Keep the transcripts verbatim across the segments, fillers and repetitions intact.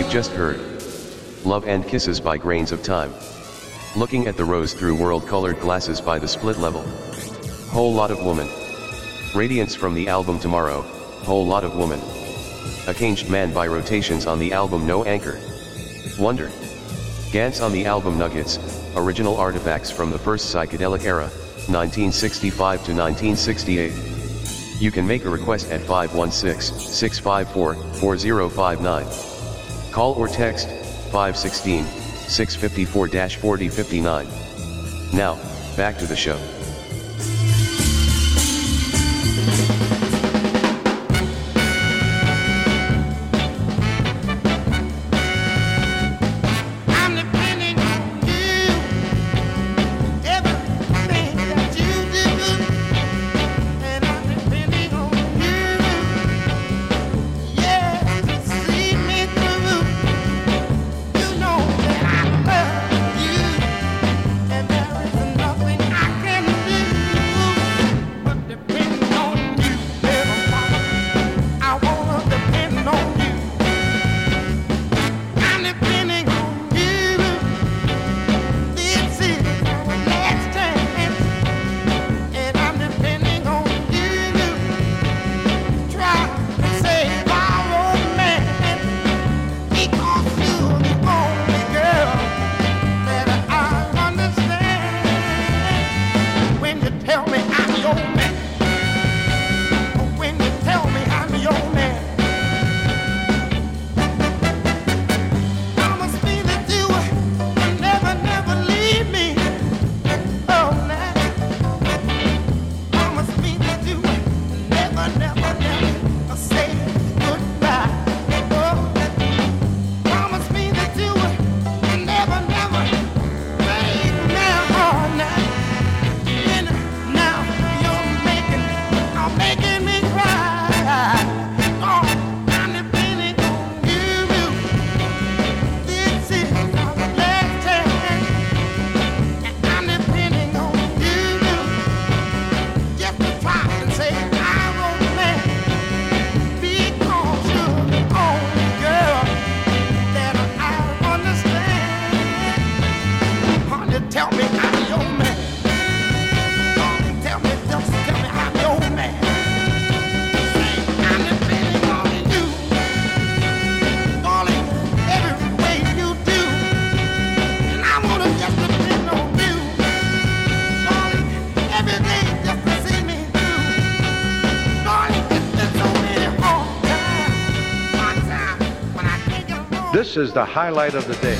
just heard Love and Kisses by Grains of Time. Looking at the Rose through world-colored glasses by The Split Level. Whole Lot of Woman. Radiance from the album Tomorrow, Whole Lot of Woman. A Changed Man by Rotations on the album No Anchor. Wonder. Gans on the album Nuggets, original artifacts from the first psychedelic era, nineteen sixty-five to nineteen sixty-eight. You can make a request at five one six, six five four, four zero five nine. Call or text five one six, six five four, four zero five nine. Now, back to the show. This is the highlight of the day.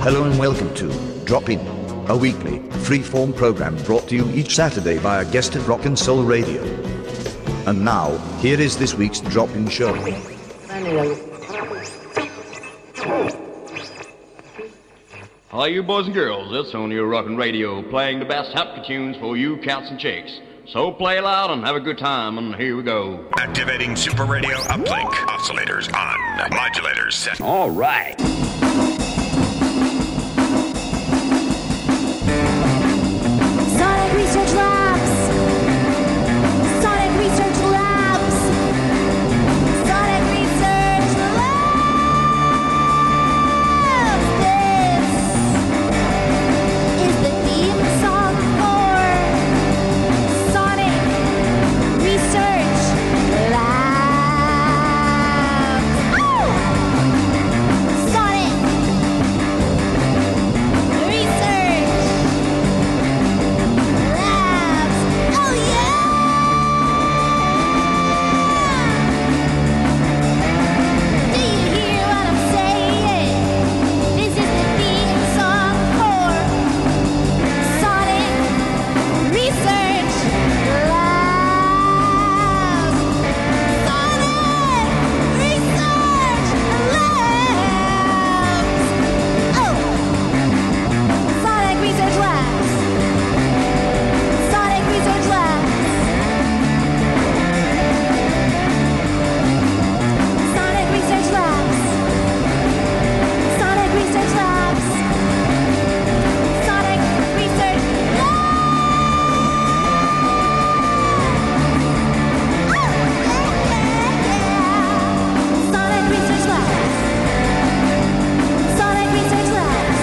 Hello and welcome to Drop In, a weekly, free-form program brought to you each Saturday by our guest at Rock and Soul Radio. And now, here is this week's Drop In show. Hi, you boys and girls. It's on your Rockin' Radio, playing the best happy tunes for you cats and chicks. So play loud and have a good time, and here we go. Activating Super Radio Uplink. Oscillators on. Modulators set. All right. Sonic Research Labs. Sonic Research Labs. Sonic Research Labs. This is the theme song for Sonic Research Labs. Oh! Sonic Research Labs. Oh yeah! Do you hear what I'm saying? This is the theme song for Sonic Research Labs. Sonic Research Labs. Oh! Sonic Research Labs. Sonic Research Labs. Sonic Research Labs. Sonic Research Labs. Sonic Research Labs. Sonic Research Labs. Sonic Research Labs.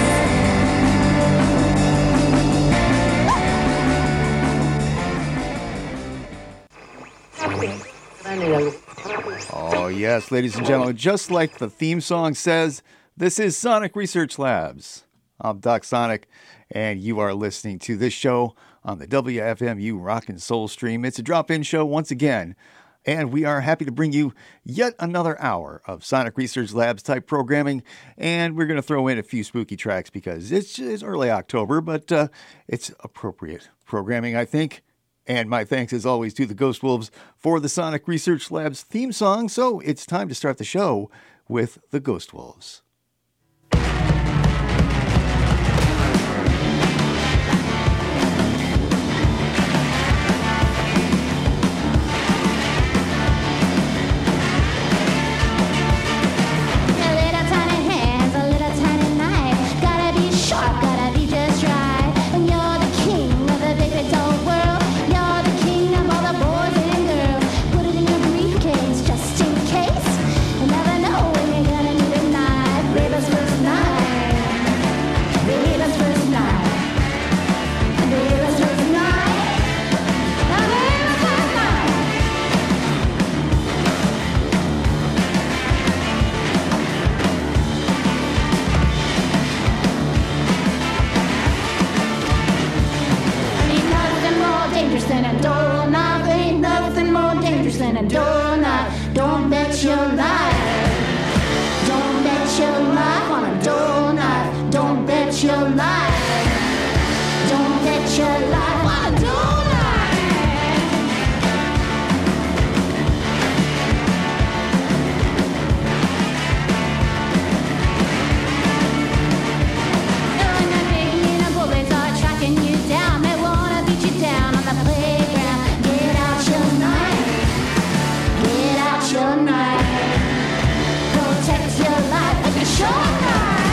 Oh, yes, ladies and gentlemen, just like the theme song says, this is Sonic Research Labs. I'm Doc Sonic, and you are listening to this show on the W F M U Rock and Soul stream. It's a drop-in show once again, and we are happy to bring you yet another hour of Sonic Research Labs type programming, and we're going to throw in a few spooky tracks because it's, it's early October, but uh, it's appropriate programming, I think. And my thanks, as always, to the Ghost Wolves for the Sonic Research Labs theme song. So it's time to start the show with the Ghost Wolves. A little tiny hands, a little tiny knife. Gotta be sharp, gotta be just right. And you're the king of the big big old world. You're the king of all the boys and girls. Put it in your briefcase just in case. You never know when you're gonna need a knife. Baby's first knife. Baby's first knife. Baby's first knife. Now baby's first knife. Ain't nothing more dangerous than a doorknob. Ain't nothing more dangerous than a doorknob. Don't bet your life. Don't bet your life on a doorknob. Don't bet your life. Don't bet your life on a doorknob. When the big mean bullies are tracking you down, they wanna beat you down on the playground. Get out your knife. Get out your knife. Protect your life with your sure knife.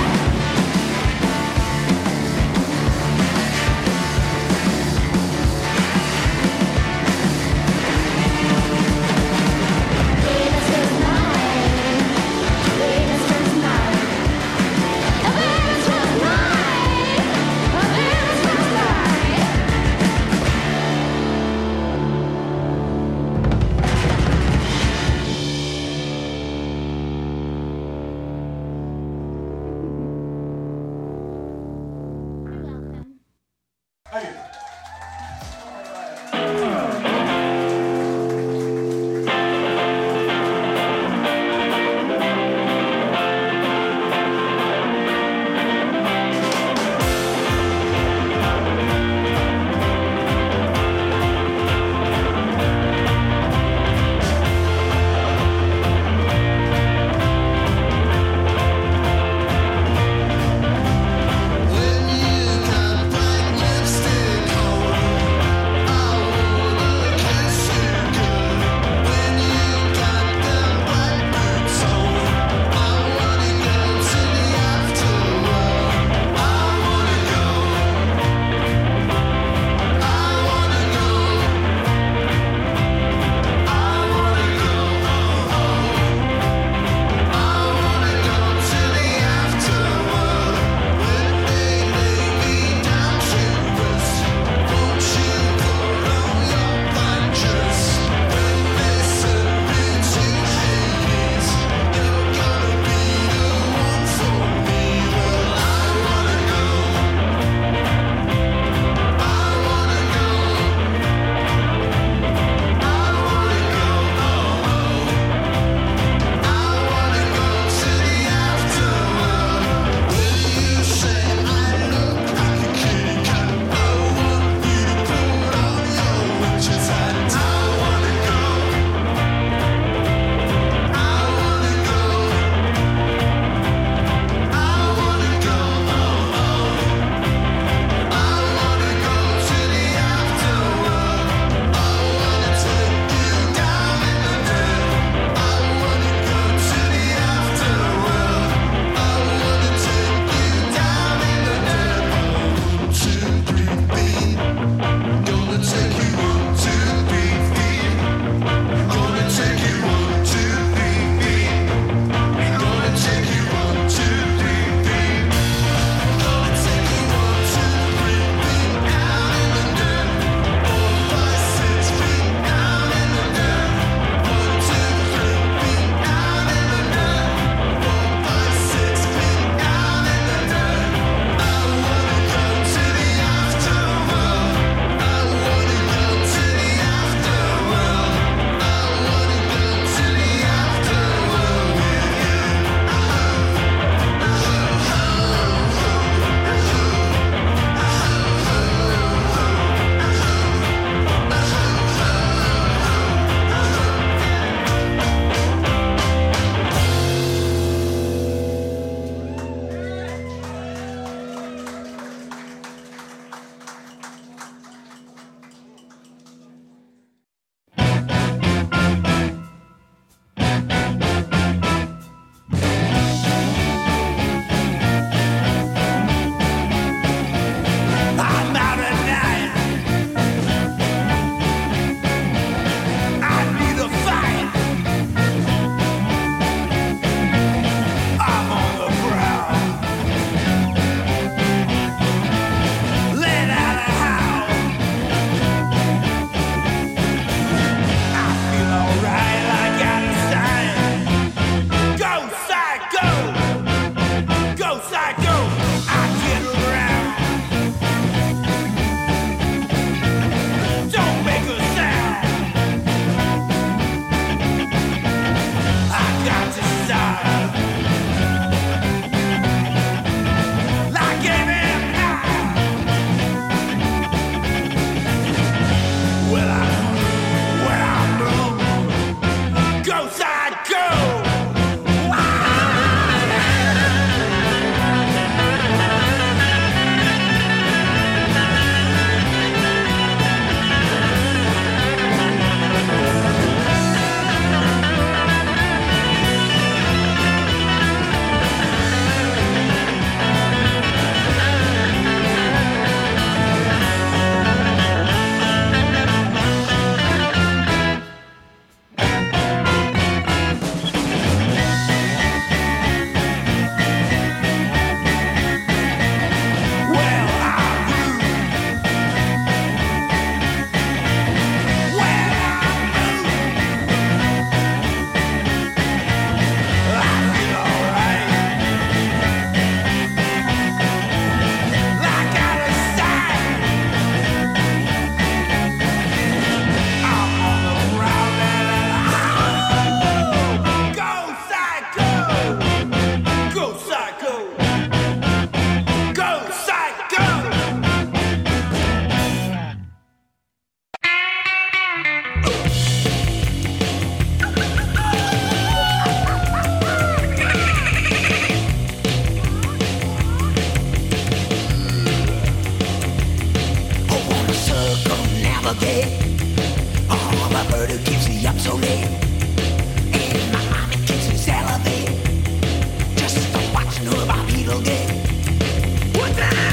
mama gay. Oh, my bird who keeps me up so late. And my mommy keeps me salivate. Just watching her about people gay. One time,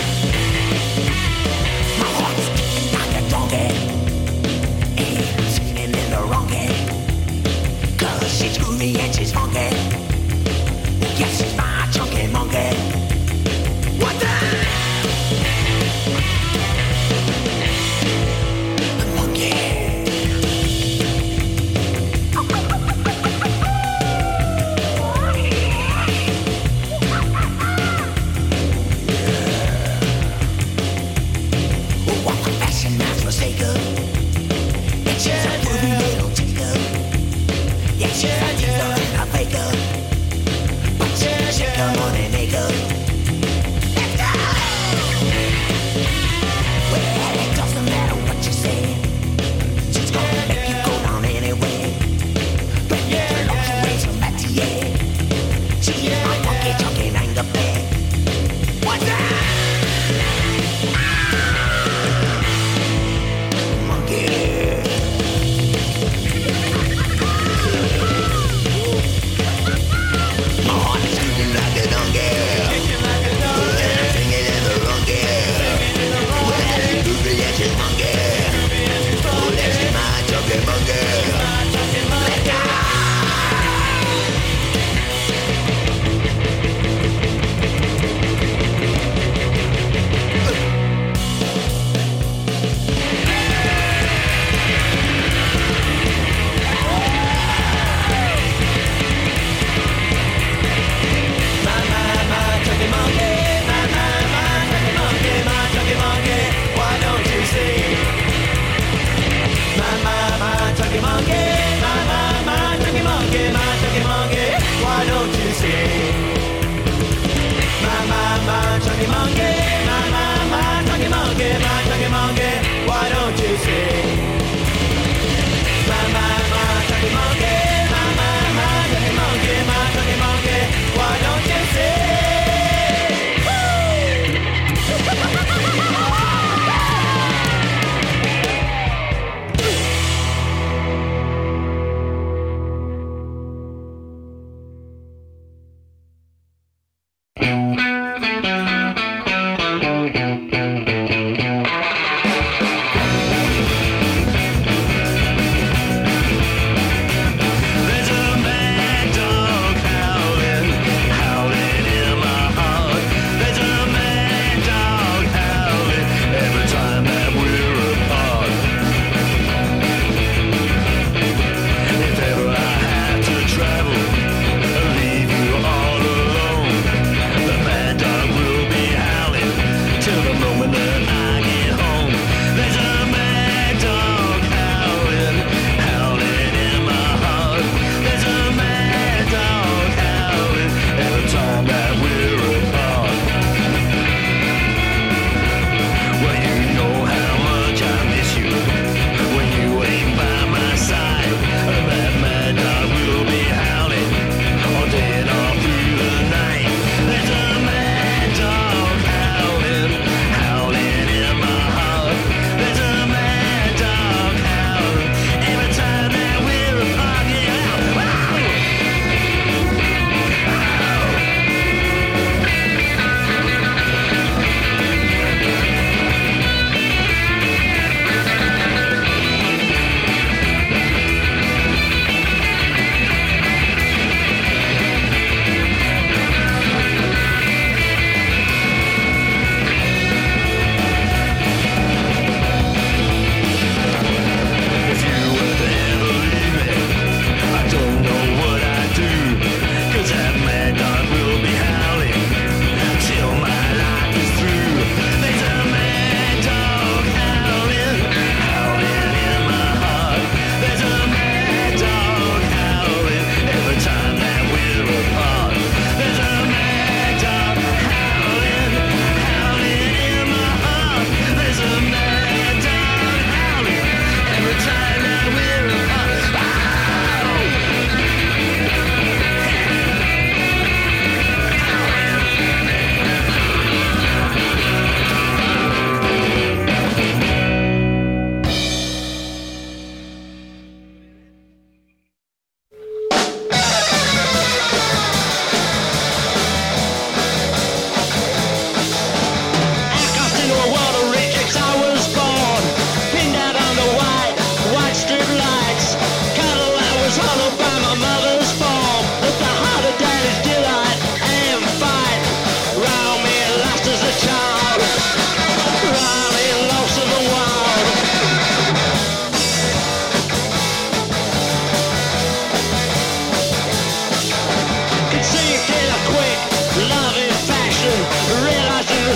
my heart's kicking like a donkey. And I'm screaming in the wrong key. Cause she's groovy and she's funky. Yes, she's my chunky monkey. One time.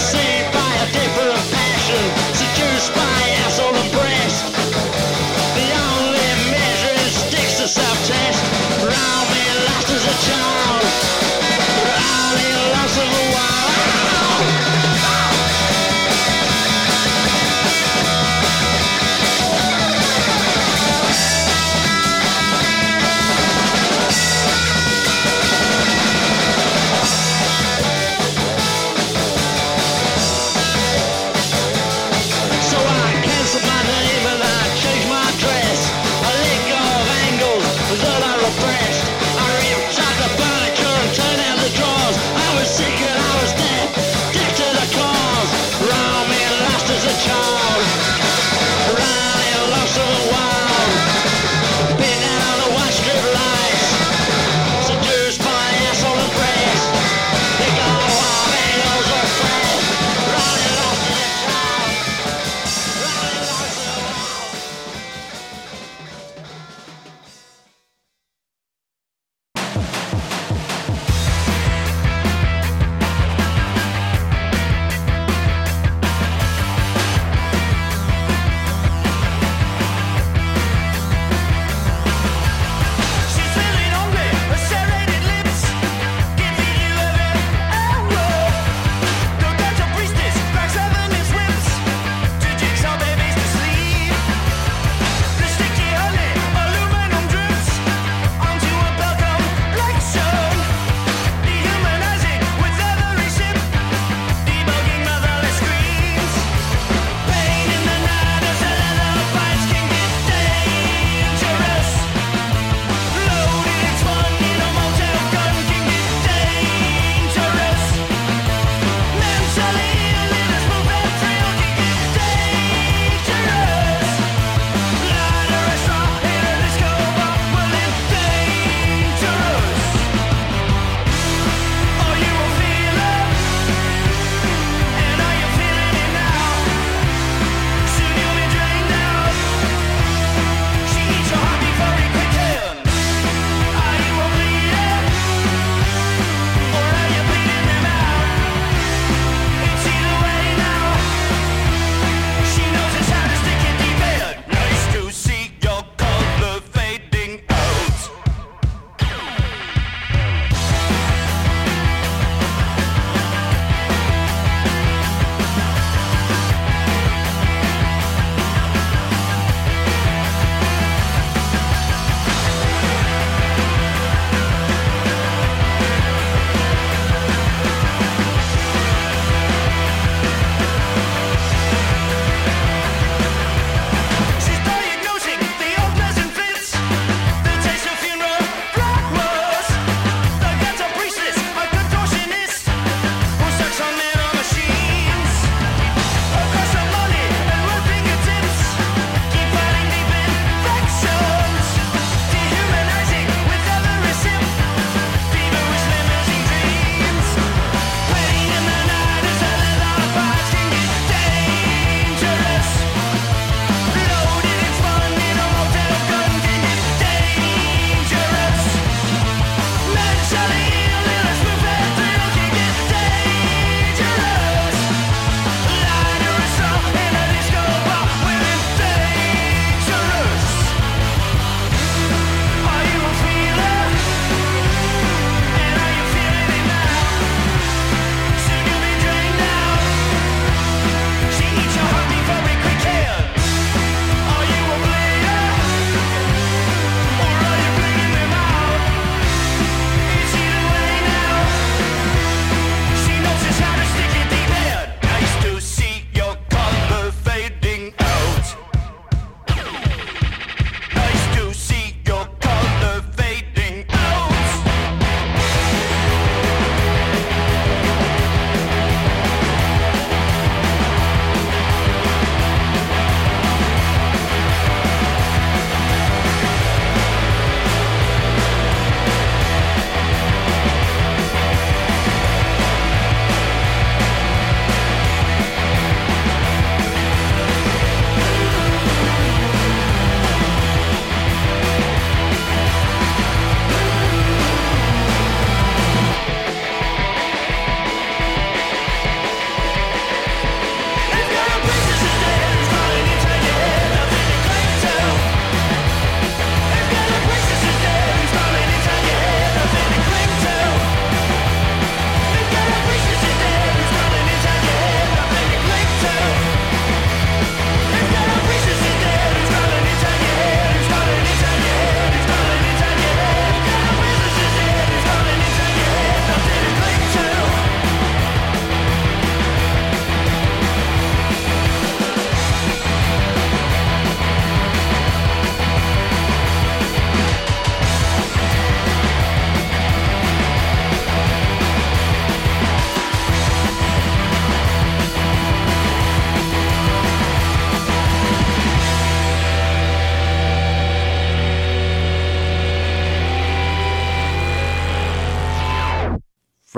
deceived by a different passion, seduced by ass or the breast. The only measuring sticks to self-test. Round me lost as a child, round me lost of a while.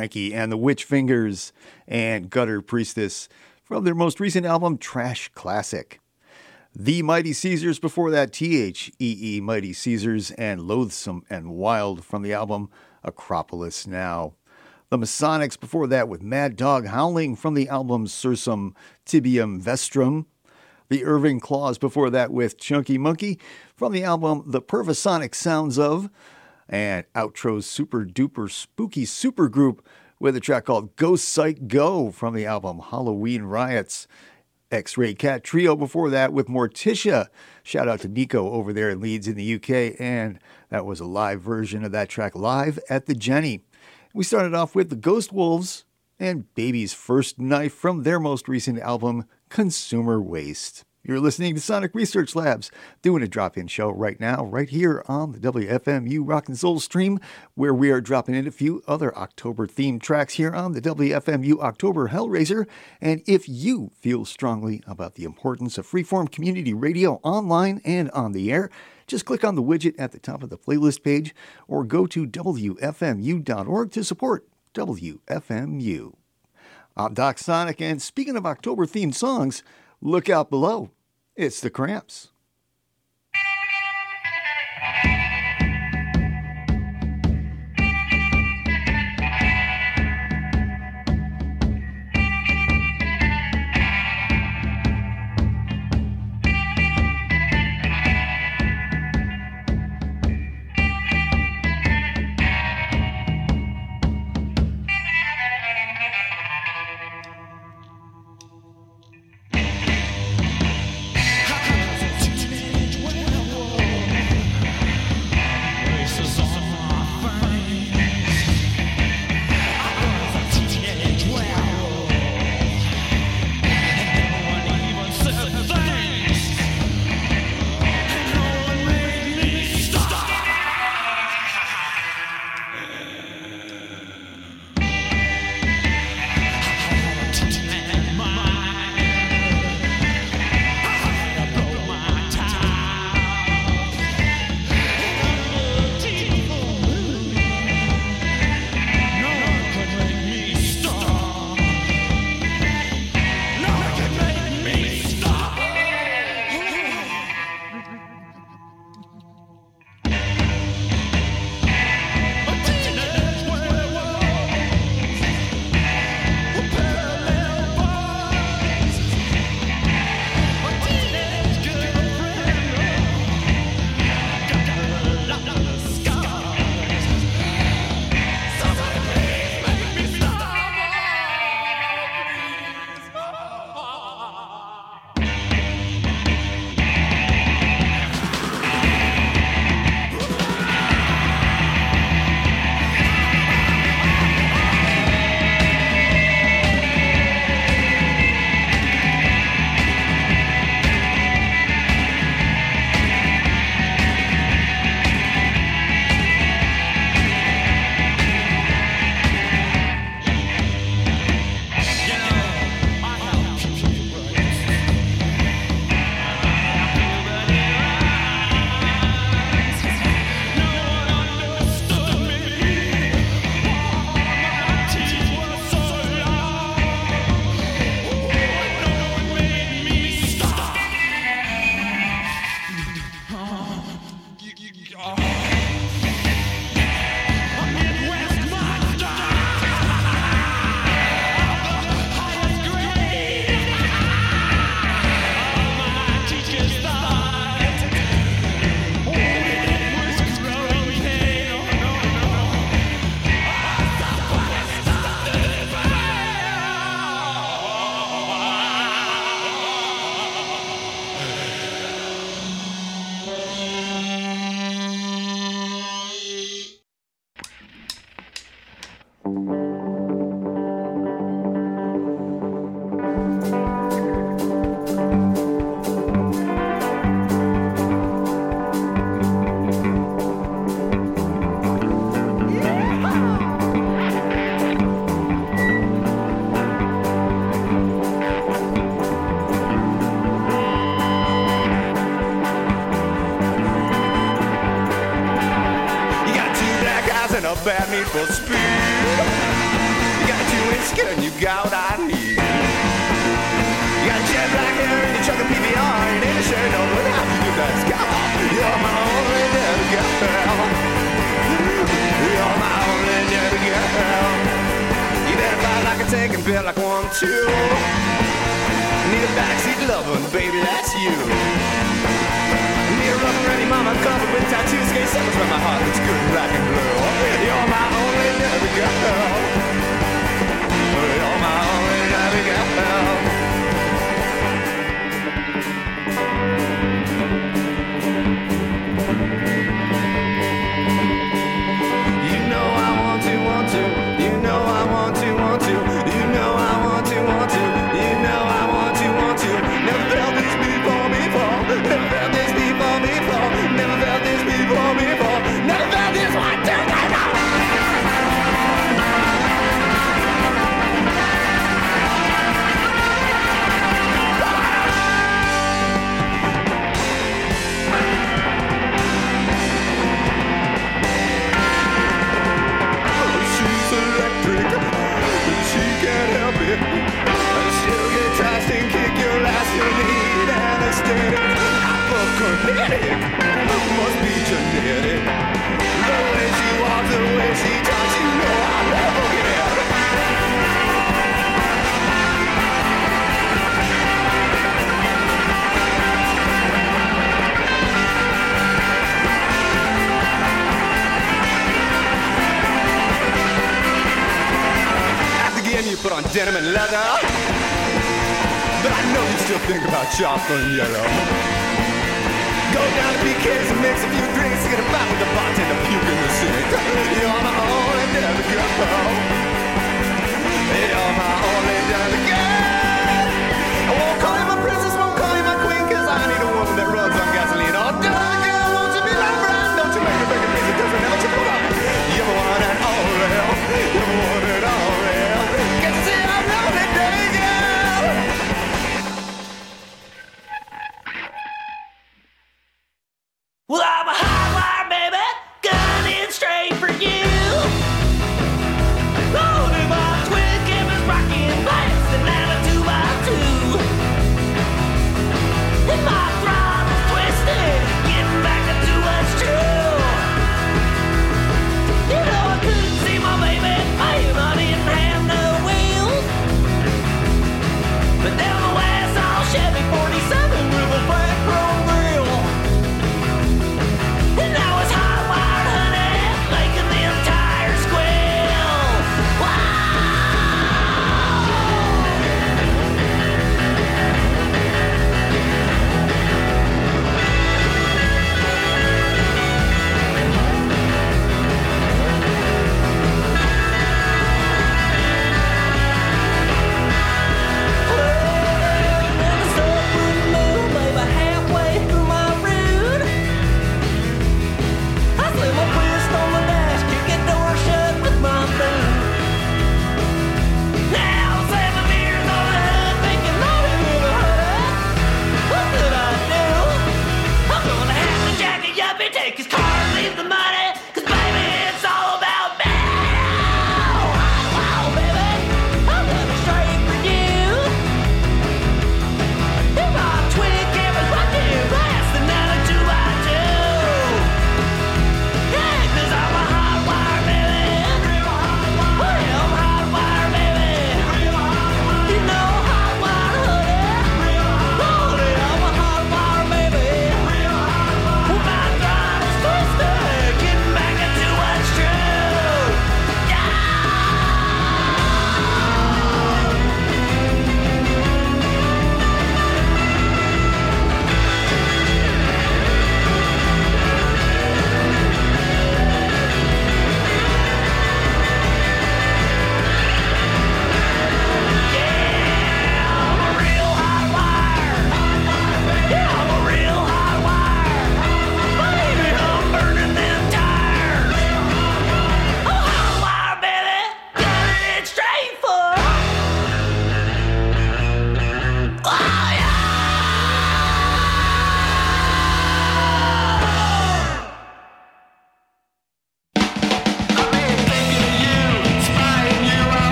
Frankie and the Witch Fingers and Gutter Priestess from their most recent album, Trash Classic. The Mighty Caesars before that, T H E E Mighty Caesars and Loathsome and Wild from the album Acropolis Now. The Masonics before that with Mad Dog Howling from the album Sursum Tibium Vestrum. The Irving Claws before that with Chunky Monkey from the album The Pervisonic Sounds Of. And Outro's Super Duper Spooky Supergroup with a track called Ghost Sight Go from the album Halloween Riots. X-Ray Cat Trio before that with Morticia. Shout out to Nico over there in Leeds in the U K. And that was a live version of that track live at the Jenny. We started off with the Ghost Wolves and Baby's First Knife from their most recent album, Consumer Waste. You're listening to Sonic Research Labs, doing a drop-in show right now, right here on the W F M U Rock and Soul stream, where we are dropping in a few other October-themed tracks here on the W F M U October Hellraiser. And if you feel strongly about the importance of freeform community radio online and on the air, just click on the widget at the top of the playlist page or go to W F M U dot org to support W F M U. I'm Doc Sonic, and speaking of October-themed songs, look out below. It's the Cramps. bad meat for speed. and you got what I need. You got jet black hair and you chuck a P V R, and ain't a sure know what I do. That's God. You're my only little girl. You're my only little girl. You better fight like a tank and build like one too. Need a backseat lover, baby, that's you. Need a rough and ready mama covered with tattoos, skate sevens, but my heart looks good in black and blue. You're my only little girl. You're my only little girl. Hypochondriac, must be genetic. The way she walks, the way she talks, you know I'll never forget. At the game you put on denim and leather, but I know you still think about chocolate and yellow. Go down to P K's and mix a few drinks, get a fight with the bartender, puke in the sink. You're my only little girl. You're my only little girl. I won't call you my princess, won't call you my queen, cause I need a woman that runs on gasoline. Oh, darling girl, won't you be like Brian? Don't you make me beg a piece of cause whenever you come up. You're the one and all real. You're the one and all real. Can't you see I'm lonely, day girl? Well, I'm a high wire, baby, gunning straight for you. Loaded my twin cameras, rocking blast, and now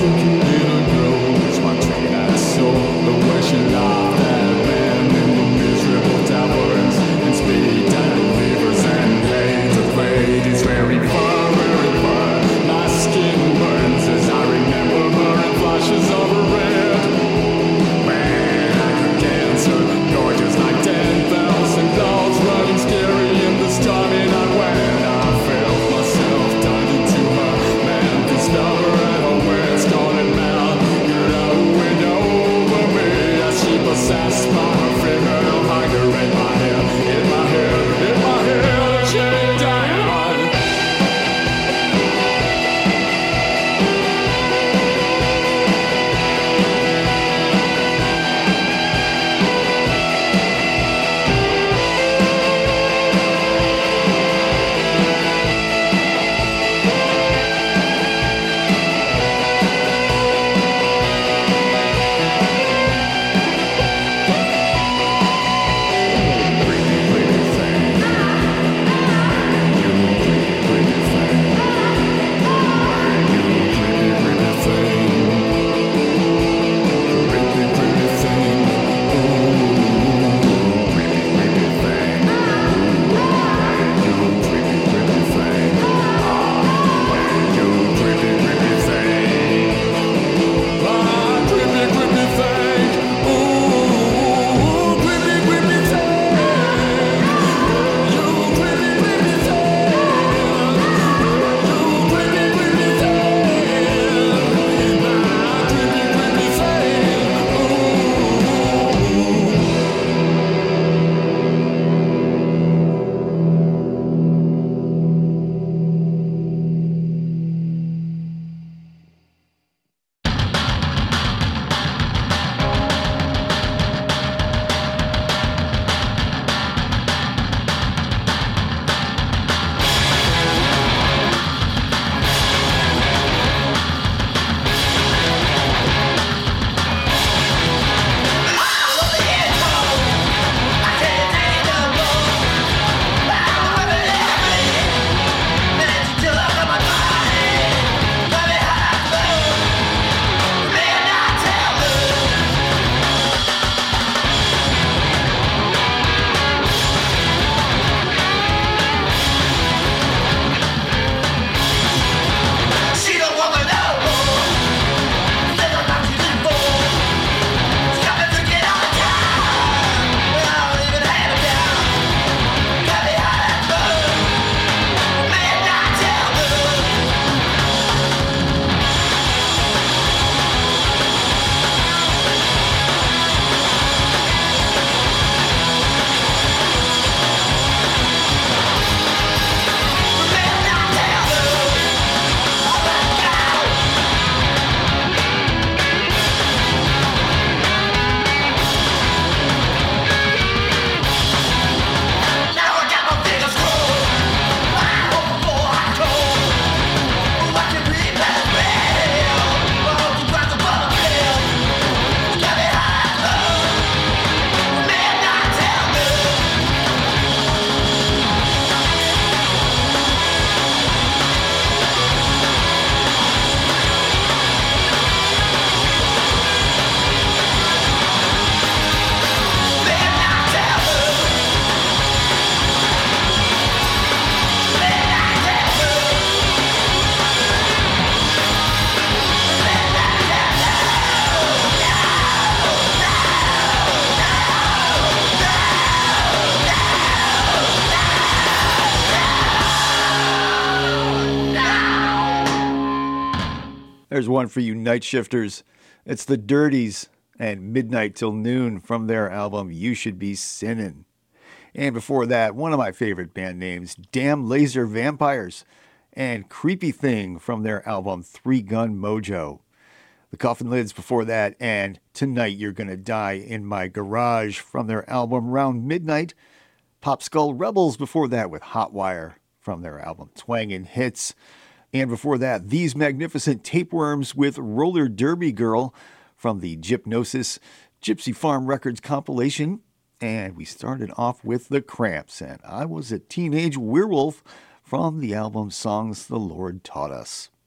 There's one for you night shifters. It's the Dirties and Midnight Till Noon from their album You Should Be Sinnin'. And before that, one of my favorite band names, Damn Laser Vampires, and Creepy Thing from their album Three Gun Mojo. The Coffin Lids before that, and Tonight You're Gonna Die in My Garage from their album Round Midnight. Pop Skull Rebels before that with Hotwire from their album Twangin' Hits. And before that, These Magnificent Tapeworms with Roller Derby Girl from the Gypnosis Gypsy Farm Records compilation. And we started off with The Cramps and I Was a Teenage Werewolf from the album Songs the Lord Taught Us.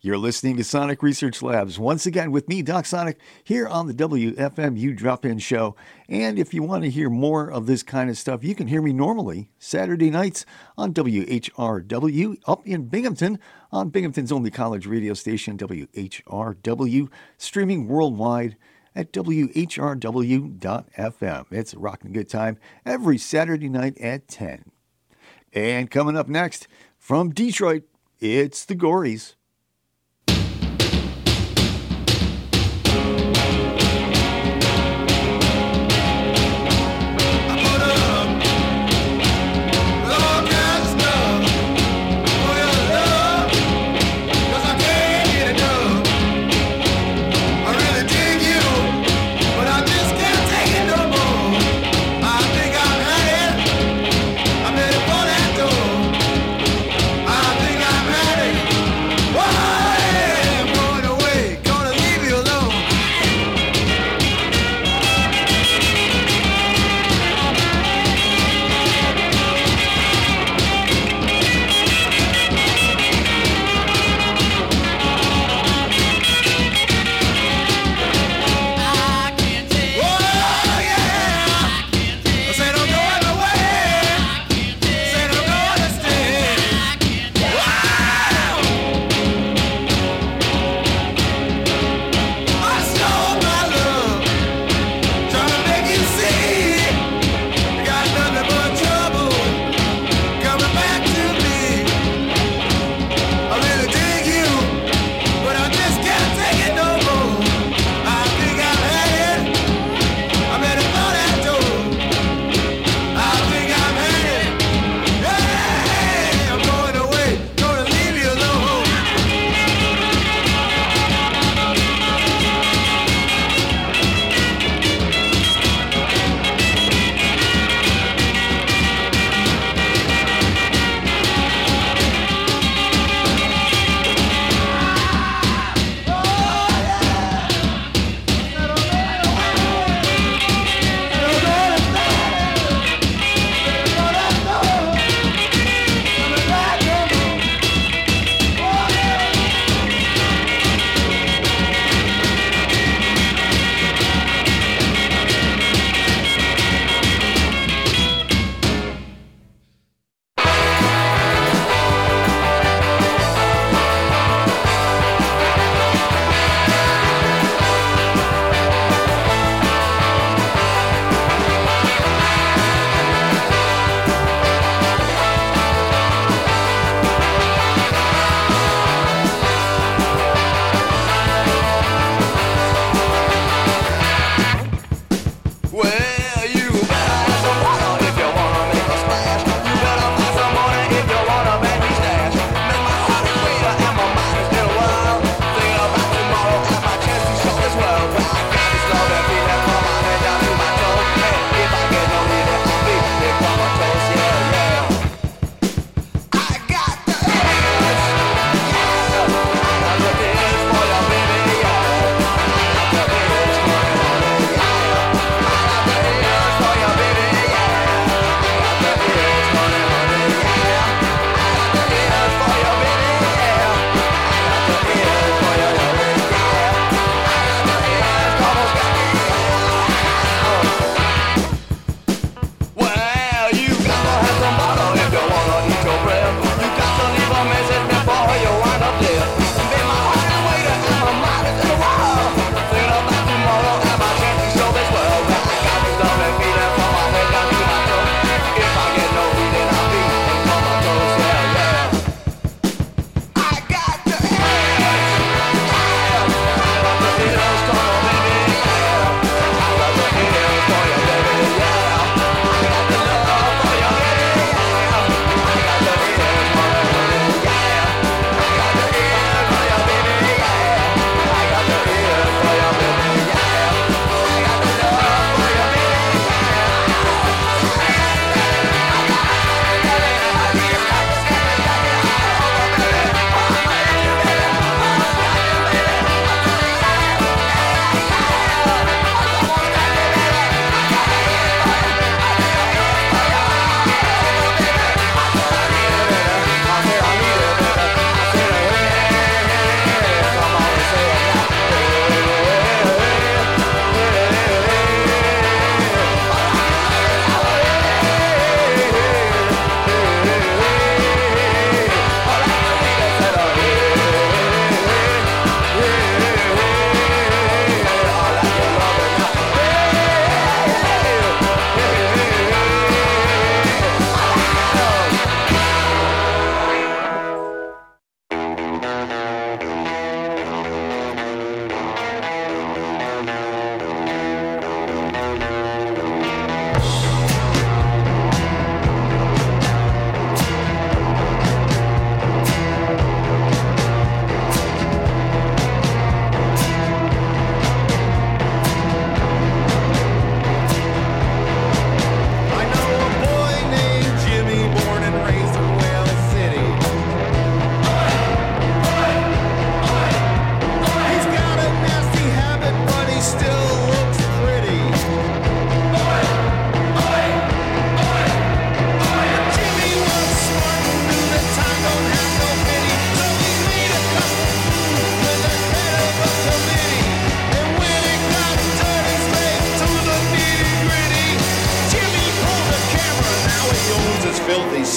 You're listening to Sonic Research Labs, once again with me, Doc Sonic, here on the W F M U Drop-In Show. And if you want to hear more of this kind of stuff, you can hear me normally Saturday nights on W H R W up in Binghamton, on Binghamton's only college radio station, W H R W, streaming worldwide at W H R W dot F M. It's a rockin' good time every Saturday night at ten. And coming up next, from Detroit, it's the Gories. I think I'm ready.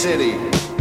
city.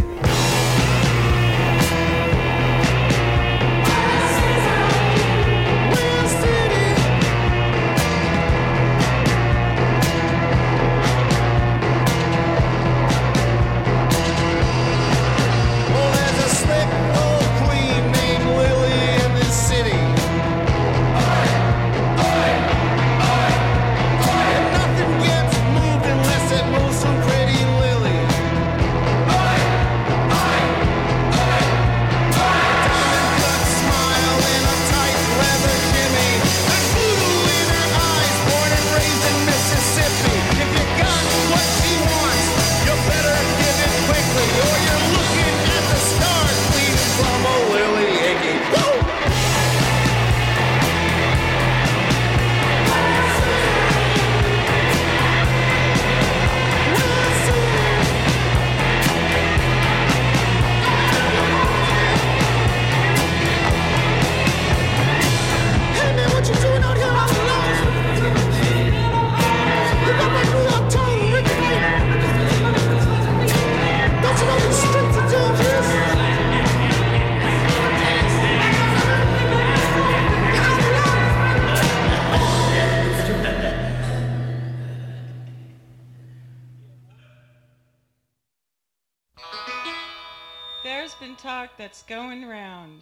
That's going round.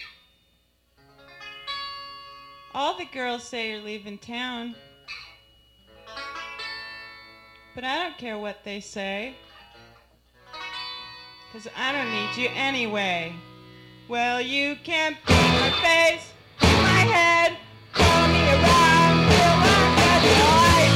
All the girls say you're leaving town, but I don't care what they say, 'cause I don't need you anyway. Well, you can't beat my face, my head, throw me around till I got the light.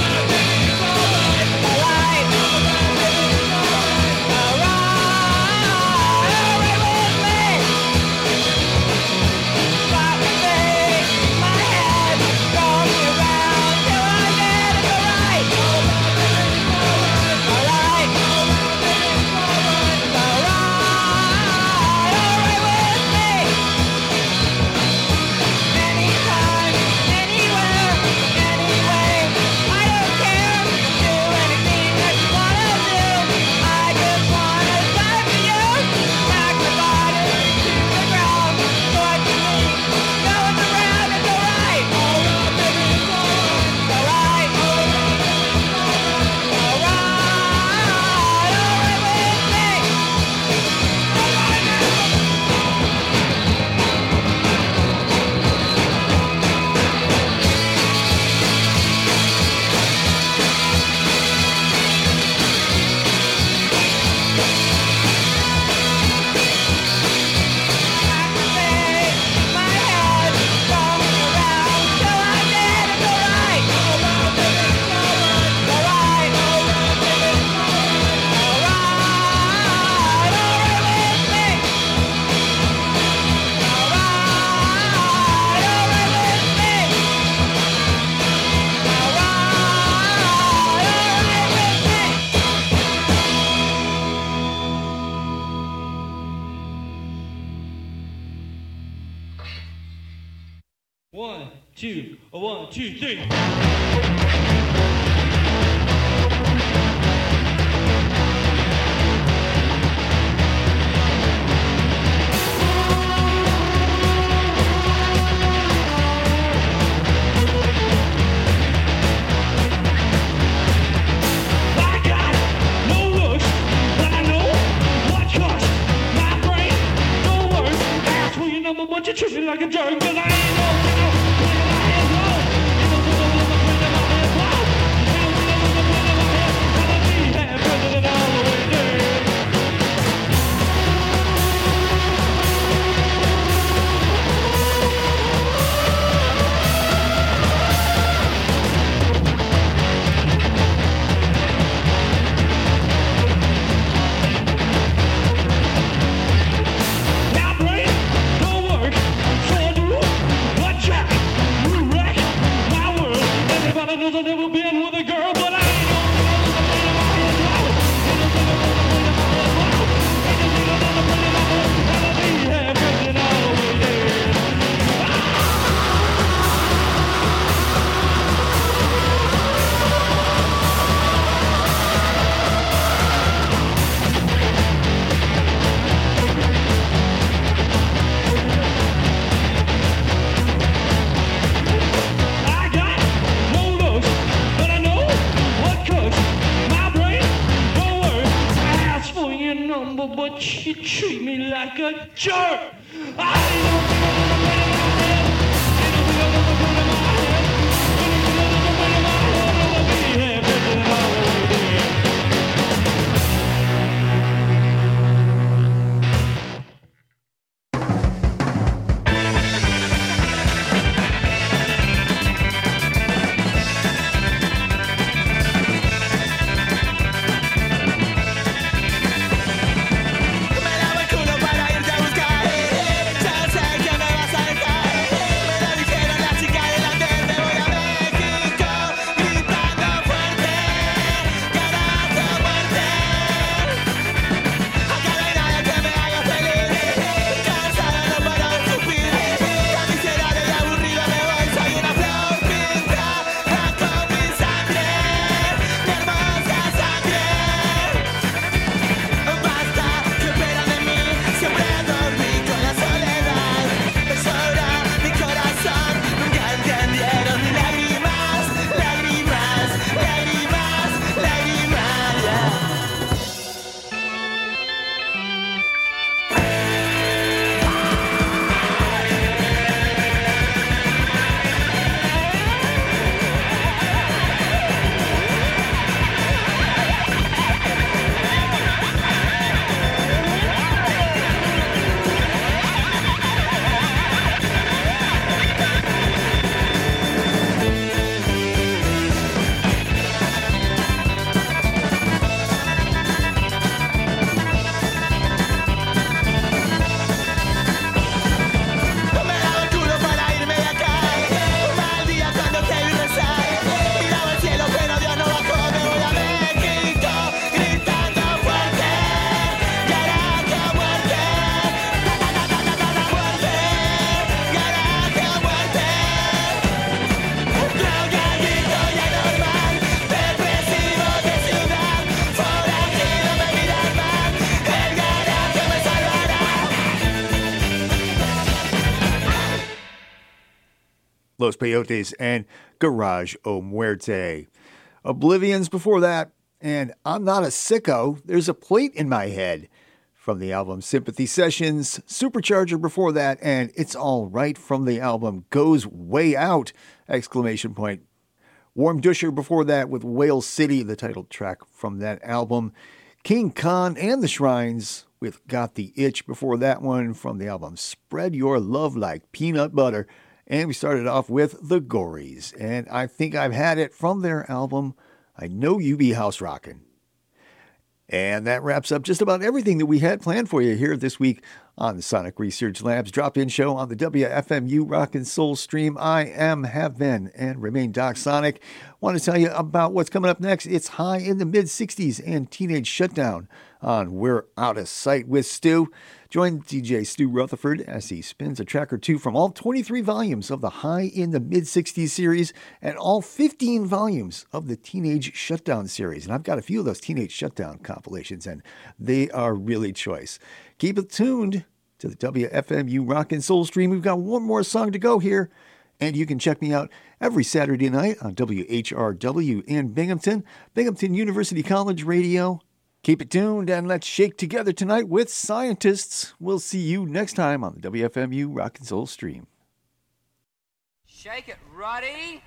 One, two, one, two, three. Bunch of treat me like a jerk, 'cause I ain't no cow. Look at my head roll. You don't put a little print in my head blow. You don't put a little print in my head. How about me have president all the way dead? Now brain don't work, so I do what Jack. You wreck my world. Everybody knows I've never been with a girl, but I ain't no treat me like a jerk. I Los Peyotes and Garage O Muerte. Oblivions before that, and I'm Not a Sicko, There's a Plate in My Head from the album Sympathy Sessions. Supercharger before that, and It's All Right from the album Goes Way Out! Exclamation point. Warm Dusher before that with Whale City, the title track from that album. King Khan and the Shrines with Got the Itch before that one from the album Spread Your Love Like Peanut Butter. And we started off with The Gories, and I Think I've Had It from their album, I Know You Be House Rockin'. And that wraps up just about everything that we had planned for you here this week on the Sonic Research Labs drop-in show on the W F M U Rock and Soul stream. I am, have been, and remain Doc Sonic. Want to tell you about what's coming up next. It's High in the Mid sixties and Teenage Shutdown on We're Out of Sight with Stu. Join D J Stu Rutherford as he spins a track or two from all twenty-three volumes of the High in the Mid sixties series and all fifteen volumes of the Teenage Shutdown series. And I've got a few of those Teenage Shutdown compilations, and they are really choice. Keep it tuned to the W F M U Rock and Soul stream. We've got one more song to go here, and you can check me out every Saturday night on W H R W in Binghamton, Binghamton University College Radio. Keep it tuned and let's shake together tonight with Scientists. We'll see you next time on the W F M U Rock and Soul stream. Shake it, Ruddy.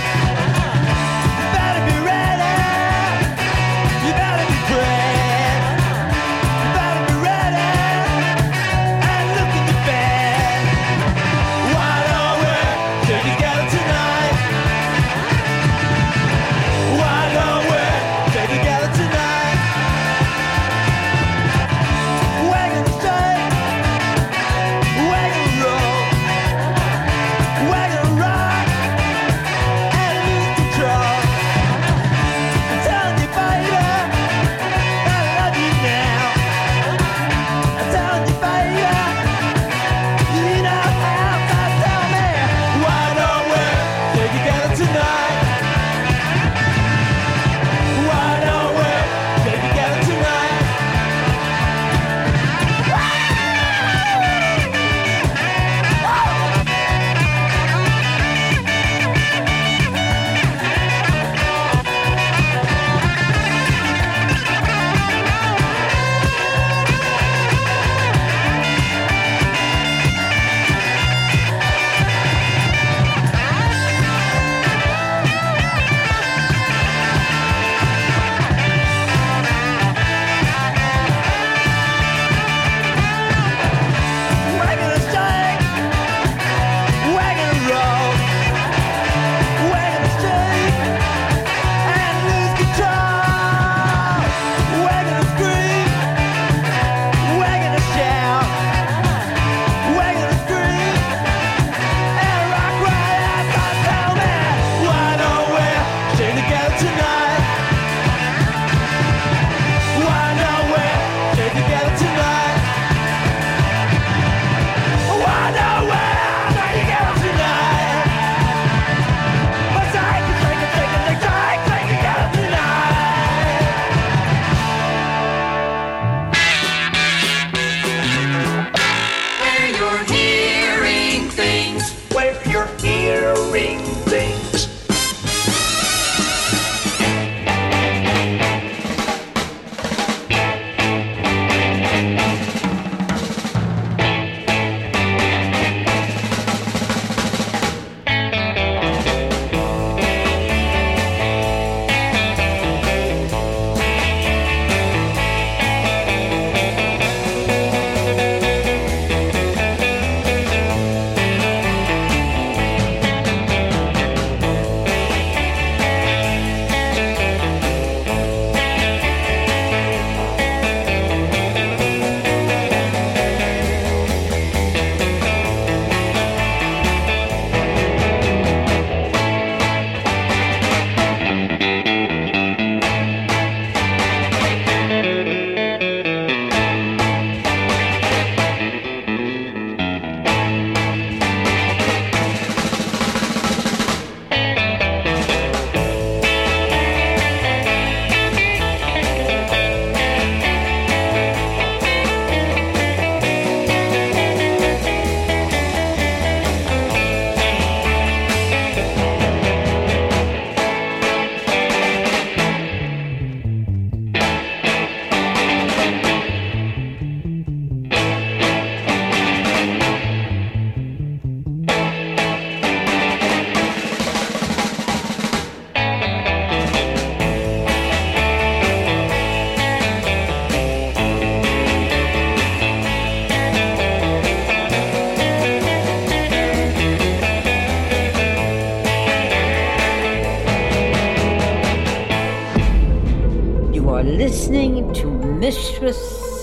You better be brave. You're listening to Mistress.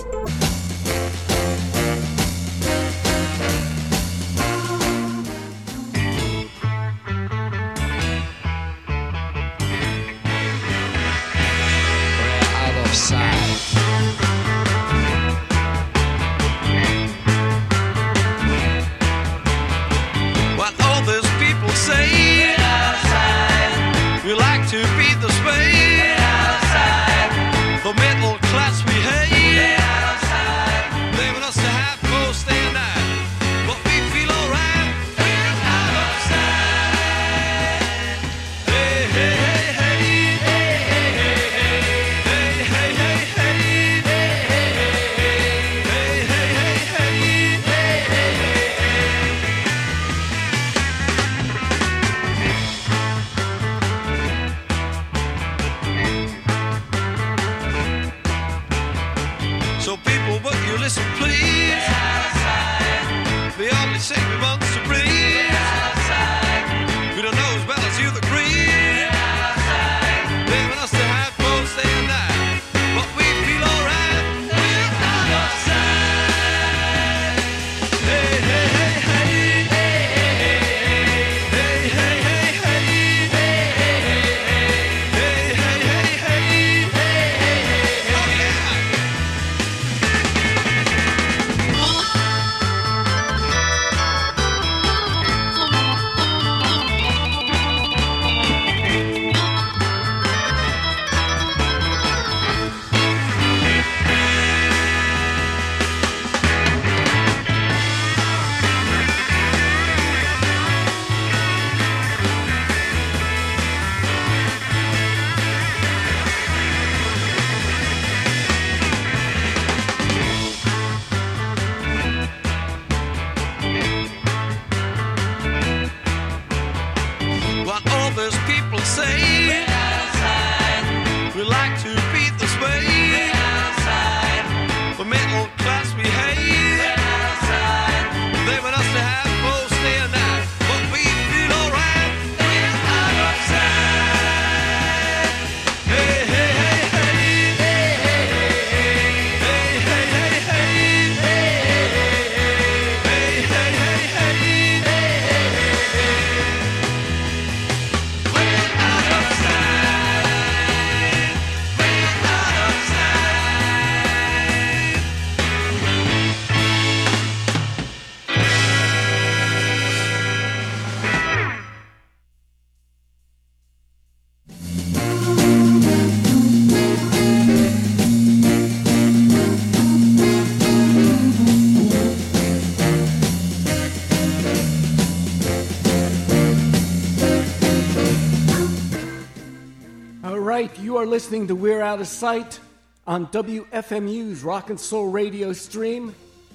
You are listening to We're Out of Sight on W F M U's Rock and Soul Radio stream.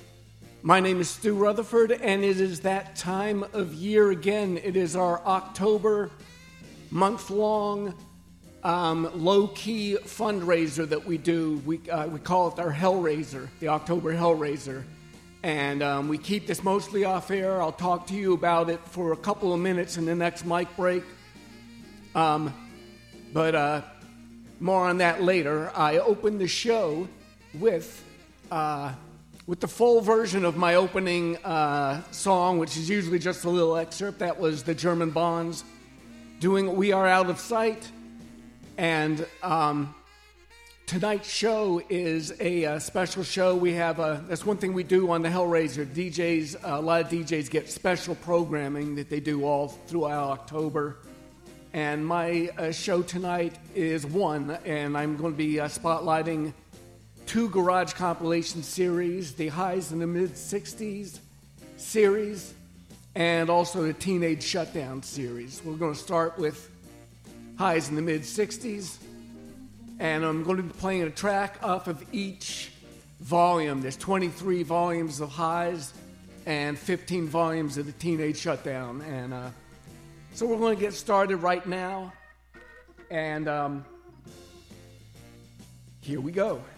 My name is Stu Rutherford, and it is that time of year again. It is our October month-long um, low-key fundraiser that we do. We, uh, we call it our Hellraiser, the October Hellraiser. And um, we keep this mostly off air. I'll talk to you about it for a couple of minutes in the next mic break. Um, but... Uh, More on that later. I opened the show with uh, with the full version of my opening uh, song, which is usually just a little excerpt. That was the German Bonds doing We Are Out of Sight. And um, tonight's show is a, a special show. We have a, that's one thing we do on the Hellraiser. D Js, uh, a lot of D Js get special programming that they do all throughout October. And my uh, show tonight is one, and I'm going to be uh, spotlighting two garage compilation series, the Highs in the Mid-sixties series, and also the Teenage Shutdown series. We're going to start with Highs in the Mid-sixties, and I'm going to be playing a track off of each volume. There's twenty-three volumes of Highs and fifteen volumes of the Teenage Shutdown, and uh, so we're going to get started right now, and um, here we go.